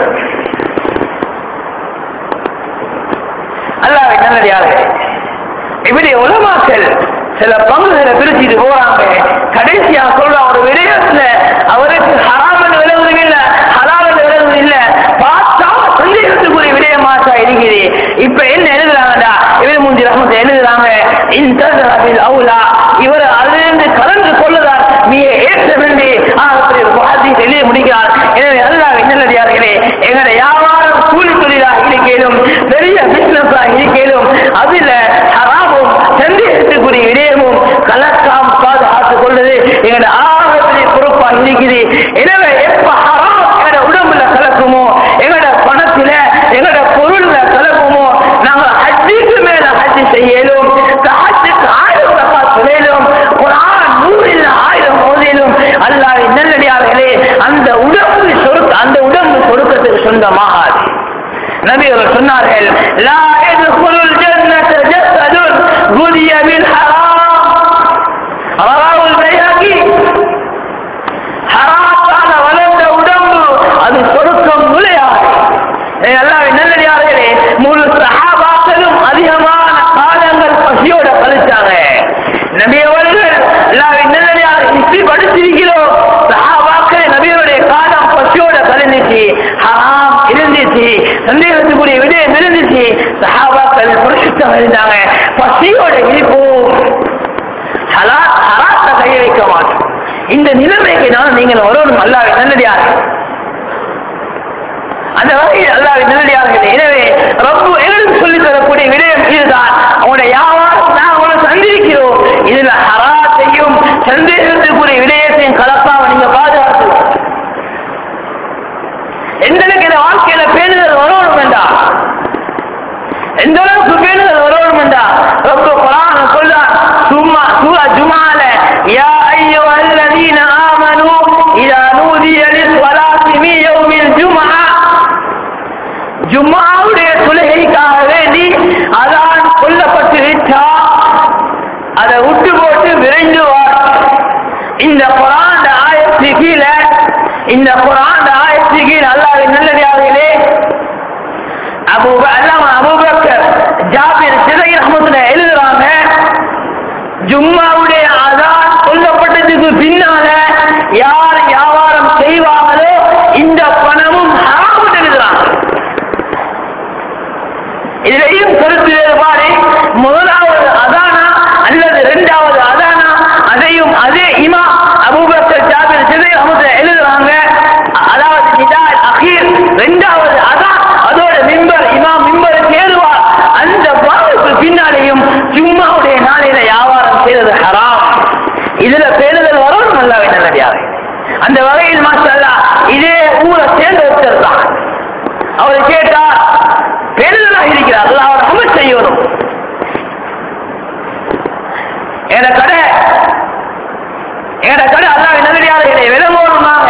அல்லாஹ்வின் நல்லடியார்களே, இப்படி உலமாக்கள் சில பங்குகளை பிரிச்சுட்டு போறாங்க. கடைசியா சொல்ற ஒரு விடயத்துல அவருக்கு ஹராமன் விளங்குவது இல்லை, ஹலால் விளங்குவது இல்லை, பார்த்தா சந்தேகத்துக்குரிய விடயமாச்சா இருக்கிறது. இப்ப என்ன எழுதுறாங்கடா, இவர் மூஞ்சி ரஹமத்தை எழுதுறாங்க, இந்த அவுலா இவர் அதிலிருந்து கலந்து கொள்ளுதார் நீ ஏற்ற வேண்டி எழுதி முடிக்கிறார். எனவே அல்லாஹ்வின் நல்லடியார்களே, எங்களுடைய வியாபாரம் கூலி தொழிலாக இருக்கேனும், பெரிய பிசினஸா இருக்கேனும், அதுல ஹராமும் சந்தேகத்துக்குரிய விடயமும் கலக்காம பாதுகாத்துக் கொள்வது எங்களுடைய ஆகத்திலே பொறுப்பாக இருக்குது. எனவே எப்ப ஹராம் எங்களோட உடம்புல கலக்குமோ, எங்களோட பணத்தில எங்களோட பொருள்ல கலக்குமோ, நாங்கள் ஹஜ்ஜுக்கு மேல ஹஜ்ஜு செய்யலும், ஹஜ்ஜுக்கு ஆயிரம் ரக்காத் தொழலும், குர்ஆன் நூறில் ஆயிரம் ஓதிலும், அல்லாஹ்வின் நல்லடியார்களே, அந்த உடம்பு சொருக்க அந்த உடம்பு சொருக்கத்துக்கு சொந்தமாகாது. நபி அவர்கள் சொன்னார்கள், லா யத்குலுல் ஜன்னத ஜஸதுன் குலிய பில் ஹராம். ரவாஹுல் பைஹகி. ஹராத்தால வளர்ந்த உடம்பு அது சொருக்கம் நுழையாது. அல்லாஹ்வின் நல்லடியார்களே, முழு சஹாபாக்களும் அதிகமான காலங்கள் பசியோட கழிச்சாங்க. நபி அவர்கள் அல்லாஹ்வின் நல்லடியாரை இப்படி படிச்சிருக்கிறோம், சஹாபாக்கள் நபியுடைய காலம் பசியோட கழிஞ்சிச்சு, ஹராம் இருந்துச்சு, சந்தேகத்துக்குரிய விடயம் இருந்துச்சு, சஹாபாக்கள் புருஷத்தம் இருந்தாங்க. பசியோட இருப்போம், ஹராத்த கைய வைக்க மாட்டோம். இந்த நிலைமைக்கு நான் நீங்கள் வரணும். அல்லாஹ்வின் நல்லடியார்கள், அந்த வகையில் அல்லாஹ்வின் நல்லடியார்கள், எனவே ரப்பு எங்களுக்கு சொல்லி தரக்கூடிய விடயம் இதுதான். அவனுடைய வியாபாரம் நான் அவனை சந்திக்கிறோம், இதுல ஹராத்தையும் சந்தேகத்துக்குரிய விடயத்தையும் கலக்காம நீங்க பாதுகாத்து எந்த அளவுக்கு இந்த வாழ்க்கையில பேணுதல் வரணும் என்றா, எந்த அளவுக்கு பேணுதல் வரணும் என்றா ரப்பு குர்ஆன் சொல்றான். சும்மா சூரா ஜுமால, யா அய்யுஹல்லதீன ஆமனூ இதா நூதிய லிஸ்ஸலாத்தி மின் யௌமில் ஜும்ஆ, ஜும்ஆவுடைய தொழுகைக்காக வேண்டி அதான் கொல்லப்பட்டு விட்டா அதை விட்டு போட்டு விரைந்து வார். இந்த குர்ஆன் ஆயத்து கீழே இந்த குர்ஆன் ஆயத்து கீழே அல்லாஹ்வின் நல்லடியார்களே, அபூ அல்லாமா அபூபக்கர் ஜாபிர் சிதை ரஹ்மத்துல்லாஹி எழுதுறாங்க, ஜும்மாவுடைய அதான் கொல்லப்பட்டதுக்கு பின்னால யார் வியாபாரம் செய்வாங்களோ இந்த பணமும் ஹராம் எழுதுறாங்க. இதிலையும் கருத்து வேறுபாடு, முதலாவது அதானா அல்லது இரண்டாவது அதானா, அதையும் அதே இமாம் அபூபக்கர் ஜாபிர் சிதை ரஹ்மத்துல்லாஹி எழுதுறாங்க. அதாவது நிதால் அகீர் இரண்டாவது அதான், அதோட மிம்பர் இமாம் மிம்பர் சேருவார். அந்த பாவுக்கு பின்னாலேயும் ஜும்மாவுடைய நாளையில வியாபாரம் செய்வது ஹராம். இதுல பேணுதல் வரும். அல்லாஹ்வின் நல்லடியார்களே, அந்த வகையில் மாஷா அல்லாஹ் இதே ஊரை சேர்ந்த ஒருத்தர் தான். அவர் கேட்டார், பேணுதலாக இருக்கிறார், அல்லாஹ் அவர் அமல் செய்யணும். என கடை என கடை அல்லாஹ்வின் நல்லடியார்களே விளங்கணுமாக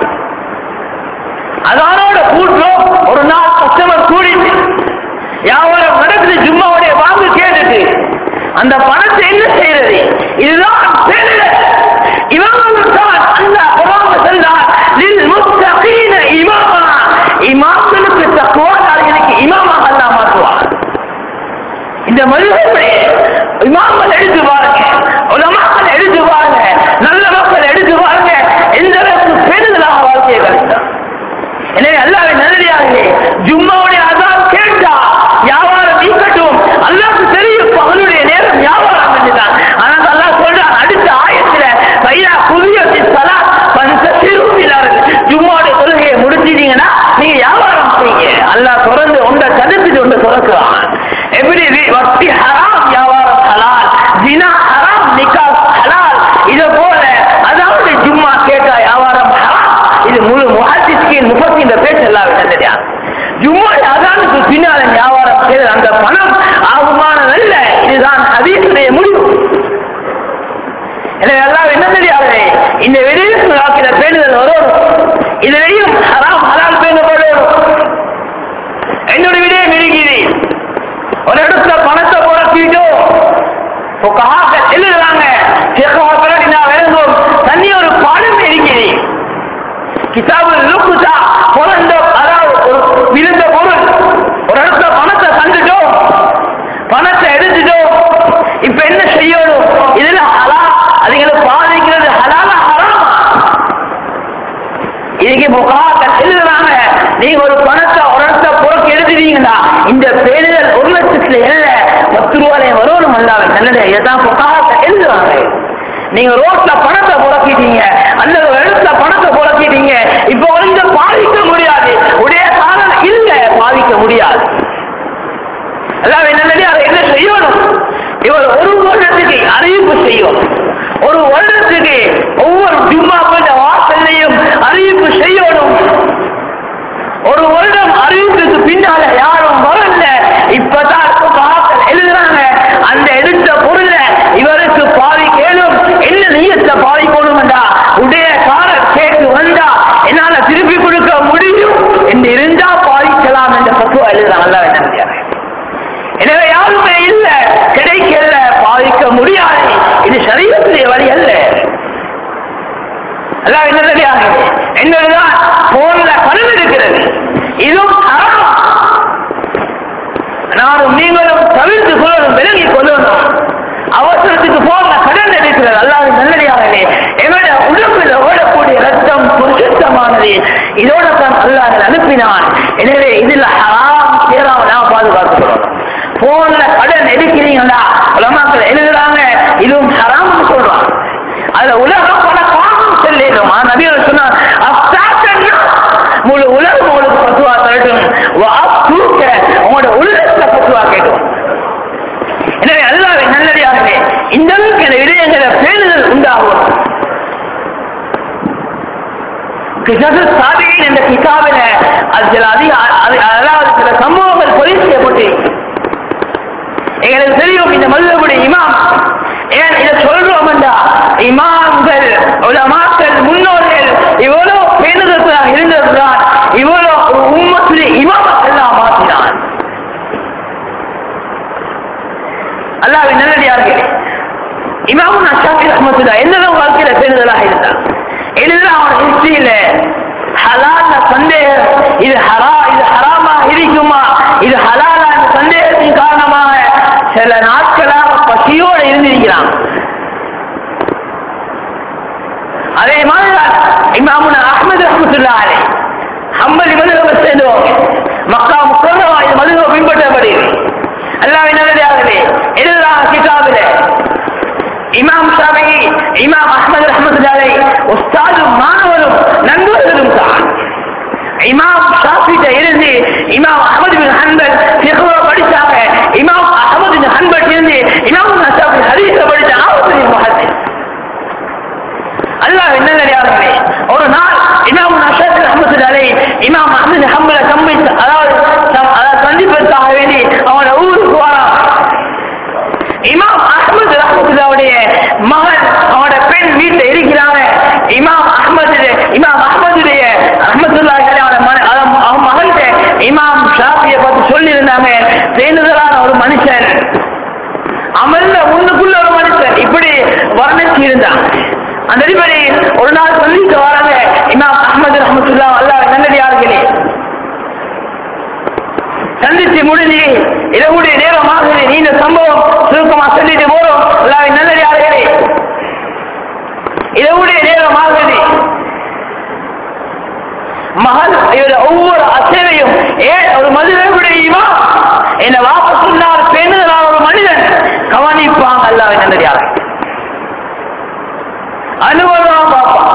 அதனோட கூட்டம் ஒரு நாள் கஸ்டமர் கூடிட்டு யாவரும் நடக்குது, ஜும்மாவுடைய வாங்கு கேட்டுட்டு அந்த பணத்தை என்ன செய்யறது? இதுதான் பேணுதல். இவங்களும் தான் அல்லாஹ் குர்ஆன்ல சொல்றார், லில் முத்தகீன இமாமா, இமாம்களுக்கு தக்வாதாரிகளுக்கு இமாமாக அல்லாஹ் மாற்றுவார். இந்த மதுரை இமாம்கள் எடுத்து பாருங்க, உலமாக்கள் எடுத்து பாருங்க, நல்ல மக்கள் எடுத்து பாருங்க, எந்த அளவுக்கு பேணுதலாக வாழ்க்கையை கழித்தார். எனவே அல்லாஹ்வின் நல்லடியார்களே, ஜும்மாவுடைய அதான் கேட்டா வியாபாரம் நீக்கட்டும். அல்லாஹ்வுக்கு தெரியும் பகலுடைய நேரம் வியாபாரம் என்றுதான். ஆனால் அல்லாஹ் சொல்றான் அடுத்த ஆயத்துல, பையா புதிய சலாத் பன்தசிரு இலார், ஜும்மாவுடைய தொழுகையை முடிச்சிட்டீங்கன்னா நீங்க வியாபாரம் செய்யுங்க. அல்லாஹ் தொடர்ந்து ஒன்றை தடுத்துட்டு ஒன்றை திறக்கிறான். எப்படி வட்டி ஹராம், வியாபாரம் ஹலால், ஜினா ஹராம், நிக்காஹ் ஹலால். இதை போல அதாவது ஜும்மா கேட்டா வியாபாரம் ஹராம். இது முழு முஹத்திஸ்கின் முஃபஸ்ஸிரின் பேச்சு எல்லாம் நல்லதா. ஜும்மா அதானுக்கு பின்னால வியாபாரம் செய்து அந்த பணம் ஆகுமானதல்ல. இதுதான் ஹதீஸுடைய முடிவு. எனவே எல்லாம் என்ன தெரியாது, இந்த வெளியில பேணுதல் வரும். இதுலையும் ஹராம் ஹலால் பேணப்படும். என்னுடைய விடயம் இருக்கிறது, ஒரு இடத்துல பணத்தை கிதாபுல் லுக்தா பொறந்த அதாவது ஒரு விழுந்த பொருள் ஒரு இடத்துல பணத்தை கண்டுட்டோம், பணத்தை எடுத்துட்டோம், இப்ப என்ன செய்யணும்? இதுல ஹலால் அதுகளை பாதிக்கிறது ஹலாலா ஹராமா? இதுக்கு முகாக்கள் எழுதுறாங்க, நீங்க ஒரு பணத்தை ஒரு இடத்துல பொறுக்கு எடுத்துட்டீங்கன்னா இந்த பேருதல் ஒரு லட்சத்துல இல்ல பத்து ரூபாய் வரணும் அல்லாத நல்லது. இதான் முகாக்கள் எழுதுறாங்க. நீங்க ரோட்ல பணத்தை புறக்கிட்டீங்க, அந்த இடத்துல பணத்தை புறக்கிட்டீங்க, இப்ப வந்து பாதிக்க முடியாது. உடைய காரணம் இல்ல, பாதிக்க முடியாது. அதாவது என்னது அதை என்ன செய்யணும்? இவர் ஒரு வருடத்துக்கு அறிவிப்பு செய்யும், ஒரு வருடத்துக்கு ஒவ்வொரு ஜும்மாக்கள வாசல்லையும் அறிவிப்பு செய்யணும். ஒரு வருடம் அறிவிப்புக்கு பின்னால யாரும் வரல, இப்பதான் எழுதுறாங்க அந்த எடுத்த பொருள இவருக்கு பாதிக்கணும். என்ன நீயத்தை பாதிக்கணும்டா உடைய காலம் கேட்டு வந்தா என்னால திருப்பி கொடுக்க முடியும் என்று இருந்தா பாதிக்கலாம் என்ற பக்குவ எழுதுறாங்க. எனவே யாருமே இல்ல, கிடைக்கல, பாதிக்க முடியாது. இது சரீரத்துடைய வழி அல்ல. அல்லாஹ் என்னது என்னதுதான் போன்ல கடன் இருக்கிறது, இதுவும் ஹராம். நானும் நீங்களும் தவிர்த்து கொள்ளணும், விலகிக் கொள்ளணும். அவசரத்துக்கு போன்ல கடன் இருக்கிறது. அல்லாஹ் நல்லடியாகவே எங்களுடைய உடம்பில் ஓடக்கூடிய ரத்தம் சுத்தமானது, இதோட தான் அல்லாஹ் அனுப்பினான். எனவே இதில் ஹராம் சேராம நாம் பாதுகாத்துக்கிறோம். போன்ல கடன் எடுக்கிறீங்களா உலமாக்கள் எழுதுறாங்க, இதுவும் ஹராம்னு சொல்றாங்க. அதுல உலகம் பல காரணம் சொல்லிடுமா நபிகள் சொன்னார், முழு உலகம் உங்களுக்கு பத்துவா தரட்டும், உங்களோட உலகத்துல பத்துவா கேட்கும். எனவே அல்லாஹ்வை நல்லடியாகவே இந்த அளவுக்கு இந்த விடயங்களை பேணுதல் உண்டாகும். சாதியின் என்ற கிதாபில அது சில அதிக அதாவது சில சம்பவங்கள் பதிவு செய்யப்பட்டு எங்களுக்கு தெரியும். இந்த மதுரபுடைய இமாம் ஏன் இதை சொல்றோம் என்றா, இமாம்கள் உலமாக்கள் முன்னோர்கள் இவ்வளவு பேணுதற்காக இருந்ததுதான் இவ்வளவு ஒரு உம்மத்துடைய இமாமத்தெல்லாம் மாற்றினான். அல்லாஹ்வின் நல்லடியார்களே, இமாம் ஷாஃபி ரஹ்மத்துல்லாஹ் என்னதான் வாழ்க்கையில பேணுதலாக இருந்தார். எழுதுதான் அவன் ஹிஸ்டரியில ஹலால்ல சந்தேகம், இது ஹரா இது ஹராமா இருக்குமா, இது ஹலாலா என்ற சந்தேகத்தின் காரணமாக சில நாட்களாக பசியோடு இருந்திருக்கிறான். அதே மாதிரி இமாமுனா அஹ்மது ரஹ்மத்துல்லாஹி அலைஹி ஹம்பலி மதுஹபை சேர்ந்தவங்க, மக்கா முக்கர்ரமா இந்த மதுஹபை பின்பற்றபடி அல்லாஹ்வின் நல்லடியார்களே எழுதுறாங்க கிதாபில. இமாம் ஷாஃபிஈ இமாம் அஹ்மது ரஹ்மத்துல்லாஹி அலைஹி உஸ்தாதும் மாணவரும் நண்பர்களும் தான். இமாம் ஷாஃபிஈட்ட இருந்து இமாம் அஹ்மது பின் ஹன்பல் ஃபிக்ஹ் படிச்சாங்க, இமாம் அஹ்மது பின் ஹன்பல் இருந்து இமாம் ஷாஃபிஈ ஹதீஸ் படிச்ச ஆசிரியர் முஹத்திஸ். அல்லாஹ்வின் நல்லடியார்களே ஒரு நாள் இமாம் ஷாஃபிஈ ரஹ்மத்துல்லாஹி அலைஹி இமாம் அஹ்மது பின் ஹன்பல் சம்பி அதாவது சந்திப்பதற்காக வேண்டி அவனோட ஊருக்கு வரான். இமாம் அஹ்மது ரஹ்மத்துல்லாஹுடைய மகன் அவனோட பெண் வீட்டில் இருக்கிறாங்க. இமாம் அஹ்மது இமாம் அஹ்மதுடைய ரஹ்மத்துல்லாஹி அலைஹி அவன் மகன்கிட்ட இமாம் ஷாஃபியை பார்த்து சொல்லி இருந்தாங்க, பேணுதலான ஒரு மனுஷன், அமல்ல முன்னுக்குள்ள ஒரு மனுஷன், இப்படி வர்ணிச்சு இருந்தான். அந்த அடிப்படையில் ஒரு நாள் சொல்லிட்டு வராங்க இமாம் அஹ்மது ரஹ்மத்துல்லாஹ் அல்லாஹ் நல்லடியார்களே சந்திச்சு முடிஞ்சு இரவுடைய நேரமாக நீண்ட சம்பவம் சுருக்கமா சொல்லிட்டு போறோம். அல்லாஹ்வின் நல்லடியார்களே இரவுடைய நேரமாக மகள் ஒவ்வொரு அசைவையும் ஏன் ஒரு மதுரையுடைய இமாம் என்ன வாக்கு சொன்னார், பேணுதலான ஒரு மனிதன் கவனிப்பாங்க. அல்லாஹ்வின் நல்லடியார்களே அனுபவம் பார்ப்பான்.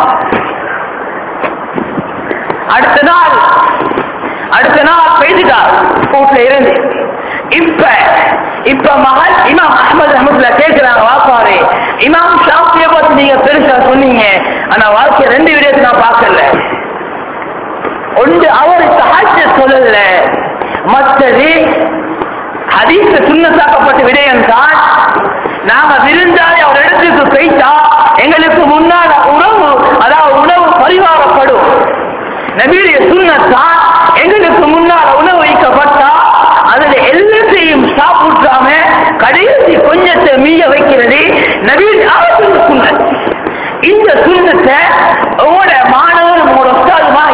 அடுத்த நாள் அடுத்த நாள் பேசிட்டார் வீட்டுல இருந்து. இப்ப இப்ப மகள் இமாம் அஹ்மது ரஹ்மத்துல்லாஹி கேட்கிறாங்க, வாப்பாரு இமாம் ஷாஃபியை பத்தி நீங்க பெருசா சொன்னீங்க, ஆனா வாழ்க்கை ரெண்டு விடயத்தை நான் பார்க்கல. ஒன்று அவர் தஹஜ்ஜுத் சொல்லல, மற்றது ஹதீஸ் சுன்னத்தாக்கப்பட்ட விடயம் தான். நாம விருந்தாளி அவர் இடத்துக்கு போயிட்டா எங்களுக்கு முன்னால உணவு அதாவது உணவு பரிமாறப்படும். நபியுடைய சுன்னத்தான் எங்களுக்கு முன்னால் உணவு வைக்கப்பட்டா அதுல எல்லாத்தையும் சாப்பிடாம கடைசி கொஞ்சத்தை மீய வைக்கிறது நபியுடைய சுன்னத். இந்த சுன்னத்தை உங்களோட மாணவர் உங்களோட உஸ்தாதுமா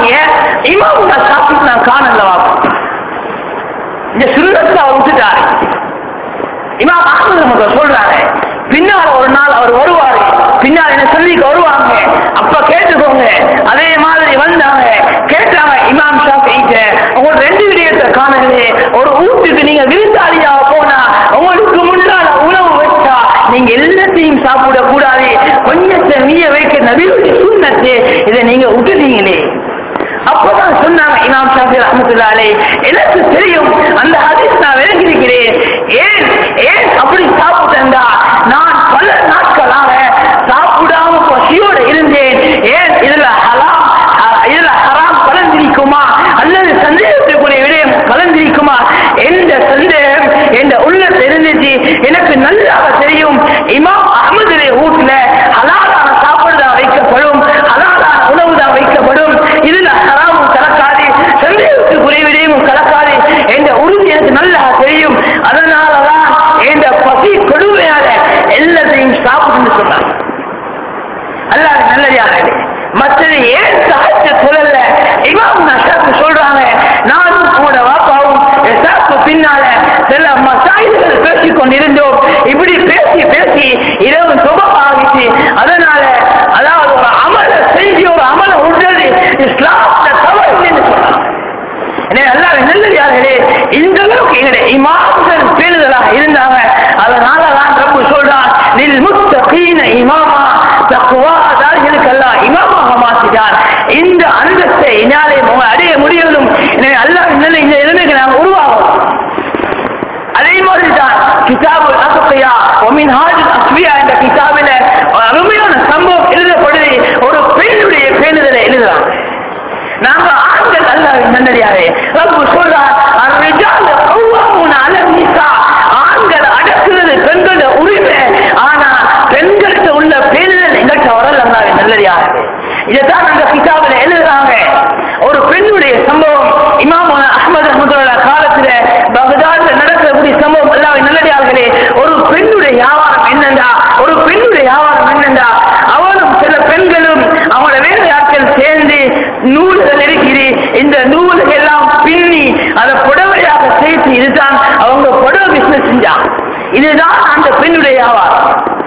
சுண்ணத்தை அவர் விட்டுட்டாரு. இமாம் அஹ்மத் நமக்கு சொல்றாங்க, பின்னால் ஒரு நாள் அவர் வருவாரு, பின்னால் என்ன சொல்லி வருவாங்க, அப்ப கேட்டுக்கோங்க. அதே மாதிரி வந்தாங்க, கேட்டாங்க இமாம் ஷாஃபிஈட்ட, உங்களுக்கு ரெண்டு விடயத்தை காணலே, ஒரு வீட்டுக்கு நீங்க விருந்தாளியா போனா உங்களுக்கு முன்னால உணவு வச்சா நீங்க எல்லாத்தையும் சாப்பிட கூடாது, கொஞ்சத்தை மீய வைக்க நபியுடைய சுன்னத்து, இதை நீங்க விட்டுட்டீங்களே. அப்பதான் சொன்னாங்க இமாம் ஷாஃபி ரஹ்மத்துல்லாஹி அலைஹி, எனக்கு தெரியும் அந்த ஹதீஸ் நான் விளங்கியிருக்கிறேன். ஏன் ஏன் அப்படி சாப்பிட்டா, நான் பல நாட்களாக சாப்பிடாம பசியோட இருந்தேன். ஏன் இதுல ஹலாம் இதுல ஹராம் கலந்திருக்குமா அல்லது சந்தேகத்துக்குரிய விடயம் கலந்திருக்குமா என்ற சந்தேகம் என்ற உள்ளத்தில் இருந்துச்சு. எனக்கு நல்லாக தெரியும் இமாம் அஹ்மதுடைய வீட்டுல ஹலாலான சாப்பாடு தான் வைக்கப்படும், ஹலாலான உணவு தான் வைக்கப்படும், இதுல ஹராமும் கலக்காது, சந்தேகத்துக்குரிய விடயமும் கலக்காது என்ற உறுதி எனக்கு நல்லா தெரியும். அதனாலதான் என்ற பசி கொடுமையால எல்லாத்தையும் சாப்பிட்டு சொன்னாங்க. அல்லாஹ் நல்லதாக மற்றது ஏன் சாப்பிட்டு சொல்லல. இமாம் நஷாக்கு சொல்றாங்க, நானும் கூட வாப்பாவும் எசாக்கு பின்னால சில மசாயில்கள் பேசிக் கொண்டிருந்தோம். இப்படி பேசி பேசி இரவு சுபம் ஆகிச்சு. அதனால அதாவது ஒரு அமல செஞ்சு ஒரு அமல விடுறது இஸ்லாம்ல தவறு என்று சொன்னாங்க. அல்லாஹ் நல்லதார்களே, இந்த அளவுக்கு எங்களுடைய இமாம்கள் பேணுதலாக இருந்தாங்க. அதனாலதான் ரப்பு சொல்றான், நில் முத்தகீன இமாமா, தக்வாதாரிகளுக்கு அல்லாஹ் இமாமாக மாற்றிட்டார். இந்த அந்தஸ்தை இனாலே அடைய முடியலும். எனவே அல்லாஹ் நல்ல இந்த நிலைமைக்கு நாம் உருவாகும். அதே மாதிரி தான் கிதாபுல் அஸ்பியா ஒமின் ஹாஜில் அஸ்பியா என்ற கிதாபில அருமையான சம்பவம் எழுதப்படுது. ஒரு பெண்ணுடைய பேணுதலை எழுதுறாங்க. நாங்க ஆண்கள் அல்லாஹ் நல்லடியாரே, ரப்பு சொல்றார், அர்ரிஜால் கவ்வாமூன அலன் நிஸா, ஆண்கள் அடக்குறது பெண்களோட உரிமை. ஆனா பெண்களுக்கு உள்ள பேணுதல் எங்கள்கிட்ட வரல. அல்லாஹ் நல்லடியாரே, இதைத்தான் அந்த கிதாபில எழுதுறாங்க. ஒரு பெண்ணுடைய சம்பவம் இமாம் அஹ்மத் ரஹ்மத்துல்லாஹி காலத்துல பகதாத்ல நடக்கக்கூடிய சம்பவம். அல்லாஹ் நல்லடியார்களே, ஒரு பெண்ணுடைய வியாபாரம் என்னண்டா, ஒரு பெண்ணுடைய வியாபாரம் என்னண்டா, அவளும் சில பெண்களும் அவங்களோட வேலையாட்கள் சேர்ந்து நூல்கள் இருக்கிறது, இந்த நூல்கள் எல்லாம் பின்னி அதை புடவையாக சேர்த்து, இதுதான் அவங்க புடவை பிசினஸ் செஞ்சாங்க. இதுதான் அந்த பெண்ணுடைய வியாபாரம்.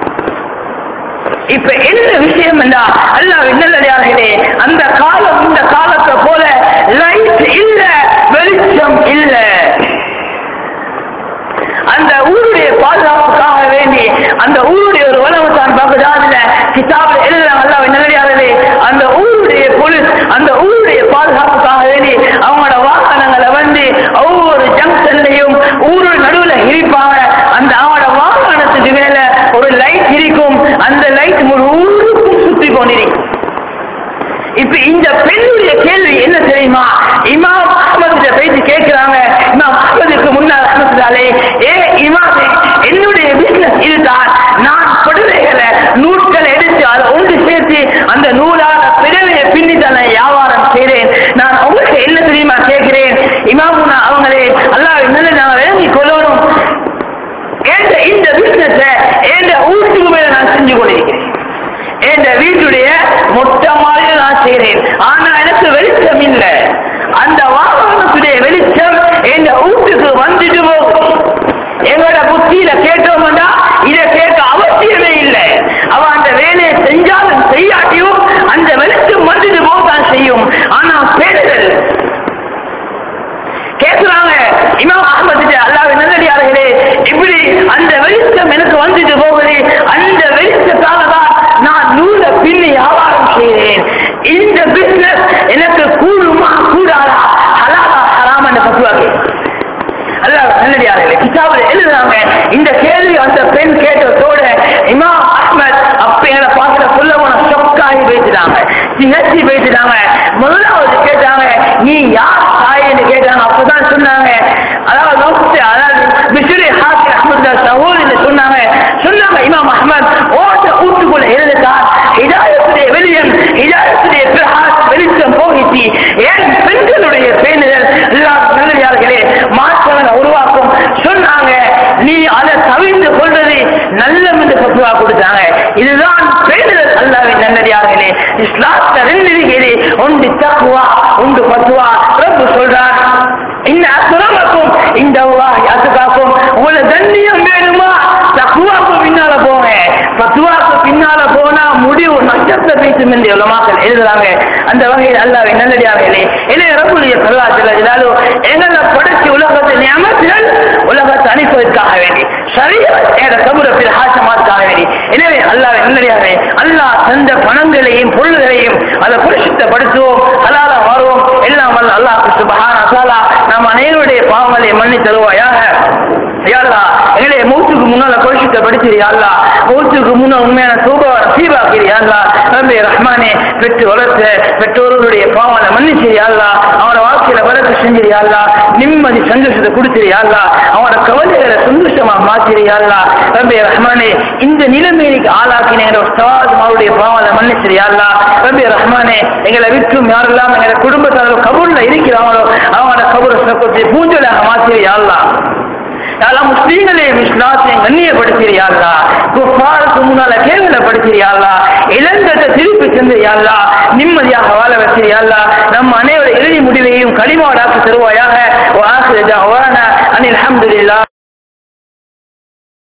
இப்ப என்ன விஷயம் என்றா, அல்லாஹ் நல்லடியார்களே, அந்த காலம் இந்த காலத்தை போல லைட் இல்ல, வெளிச்சம் இல்ல. அந்த ஊருடைய பாதுகாப்புக்காக வேண்டி அந்த ஊருடைய ஒரு உணவு தான் பகதாதுல கிதாபில் எழுதுறாங்க. அல்லாஹ் நல்லடியார்களே, அந்த ஊருடைய போலீஸ் அந்த ஊருடைய பாதுகாப்புக்காக வேண்டி அவங்களோட வாகனங்களை வந்து ஒவ்வொரு ஜங்ஷன்லையும் ஊரு நடுவில் இருப்பாங்க. அந்த அவங்களோட வாகனத்துக்கு மேல ஒரு லைட் இருக்கும், அந்த லைட் ஒரு ஊருக்கும் சுத்தி கொண்டிருக்கும். இப்ப இந்த பெண்ணுடைய கேள்வி என்ன தெரியுமா, இமாம் அஹ்மது பேசி கேட்கிறாங்க. இமாம் அஹ்மதுக்கு முன்னால் அஹ்மதுலே, ஏ இமாம், என்னுடைய பிசினஸ் இதுதான், நான் புடவைகளை நூல்களை எடுத்து அதை ஒன்று சேர்த்து அந்த நூலான பிறவையை பின்னி தான் வியாபாரம் செய்கிறேன். நான் உங்களுக்கு என்ன தெரியுமா கேட்கிறேன், இமாமுனா அவங்களே, அல்லாஹ் என்ன நான் விளங்கி கொள்ளணும், இந்த பிசினஸ் எந்த வீட்டுக்கு மேல நான் செஞ்சு கொண்டிருக்கிறேன், எந்த வீட்டுடைய மொட்டை மாலையில் நான் செய்கிறேன். ஆனா எனக்கு வெளிச்சம் இல்லை. அந்த வாகனத்துடைய வெளிச்சம் எந்த வீட்டுக்கு வந்துட்டு போகும். எங்களோட புத்தியில கேட்டோம்னா இதை கேட்க அவசியமே இல்லை. அவன் அந்த வேலையை செஞ்சாலும் செய்யாட்டியும் அந்த வெளிச்சம் வந்துட்டு போகத்தான் செய்யும். ஆனா பேணுதல் கேட்கிறாங்க இமாம் அஹ்மது, அல்லாஹ் நல்லடியார்களே, இப்படி அந்த வெளிச்சம் எனக்கு வந்துட்டு போகுது, அந்த வெளிச்சத்தால தான் நான் நூல பின்னி வியாபாரம் செய்கிறேன். இந்த பிசினஸ் எனக்கு கூடுமா கூடாதா, ஹலாலா ஹராமா என்ற பத்துவாங்க. அல்லாஹ் நல்லடியார்களே, கிதாபில் எழுதுறாங்க. இந்த கேள்வி அந்த பெண் கேட்டதோட இமாம் அஹ்மத் அப்ப எங்களை பார்க்கிற சொல்ல போன சொக்காகி பேசிட்டாங்க, திகழ்ச்சி பேசிட்டாங்க. முதலாவது கேட்டாங்க, நீ யார் தாயின்னு கேட்டாங்க. அப்பதான் சொன்னாங்க, அதாவது அதாவது பிஸ்ரி ஹாசி அஹ்மத் சகோதரி சொன்னாங்க. சொன்னாங்க இமாம் அஹ்மத், ஓட்ட ஊட்டுக்குள்ள எழுதுதான் ஹிதாயத்துடைய வெளியம், ஹிதாயத்துடைய பிரகாஷ் வெளிச்சம் போகிச்சு. ஏன் பெண்களுடைய பேணுதல் எல்லாம் நல்லதார்களே மாற்றங்களை உருவாக்கும். சொன்னாங்க, நீ அதை தவிர்த்து கொள்வது நல்லம் என்று பத்துவா கொடுத்தாங்க. இதுதான் பேணுதல். அல்லாஹ்வின் நல்லடியார்களே, இஸ்லாத்துல ரெண்டு இருக்கிறது, ஒன்று தக்வா, ஒன்று பத்துவா. ரப்பு சொல்றார், இன்ன அக்ரமக்கும் ஒரு நஷ்டத்தை பேசும் என்று உலமாக்கள் எழுதுறாங்க. அந்த வகையில் அல்லாஹ்வை நல்லடியார்களே, எனவே ரப்புல் அல்லாஹ் ஜல்ல ஜலாலுஹு எங்களை படைத்து உலகத்தை நியமத்துடன் உலகத்தை அனுப்புவதற்காக வேண்டி ஷரீஅத் கபுரத்தில் ஹாஷமாத்தாக வேண்டி. எனவே அல்லாஹ்வை நல்லடியார்களே, அல்லாஹ் தந்த பணங்களையும் பொருள்களையும் அதை பரிசுத்தப்படுத்துவோம், ஹலாலா மாறுவோம். எல்லாம் வல்ல அல்லாஹ் சுப்ஹானஹு வ தஆலா நம் அனைவருடைய பாவங்களை மன்னித்து தருவாயாக. யா அல்லாஹ் எங்களை மௌத்துக்கு முன்னால பரிசுத்தப்படுத்திரு. யா அல்லாஹ் மௌத்துக்கு முன்னால் உண்மையான தௌபா நசீபாக்கிரு. யா அல்லாஹ் ரப்பே ரஹ்மானே, பெற்று வளர்த்த பெற்றோர்களுடைய பாவங்களை மன்னிச்சிரு. யா அல்லாஹ் அவனோட வாழ்க்கையில வளர்த்து செஞ்சிரு. யா அல்லாஹ் நிம்மதி சந்தோஷத்தை கொடுத்துரு. யா அல்லாஹ் அவனோட கவலைகளை சந்தோஷமா மாத்திரு. யா அல்லாஹ் ரப்பே ரஹ்மானே, இந்த நிலைமைக்கு ஆளாக்கின அவருடைய பாவங்களை மன்னிச்சிரு. யா அல்லாஹ் ரப்பே ரஹ்மானே, எங்களை விற்றும் யாரெல்லாம் எங்களை குடும்பத்தாரோ கபூர்ல இருக்கிறாங்களோ அவனோட கபூர சக்கத்தை பூஞ்சலாக மாத்திரு. யா அல்லாஹ் முஸ்லீம்களையும் இஸ்லாத்தையும் கண்ணியப்படுத்தியா, குஃபாருக்கு முன்னால கேவலப்படுத்தியா, இளந்தத்தை திருப்பி சென்றியா, நிம்மதியாக வாழ வச்சியா, நம் அனைவரும் இறுதி முடிவையும் களிமாடாக்கி தருவாயாக. அனில் அல்ஹம்துலில்லாஹ்.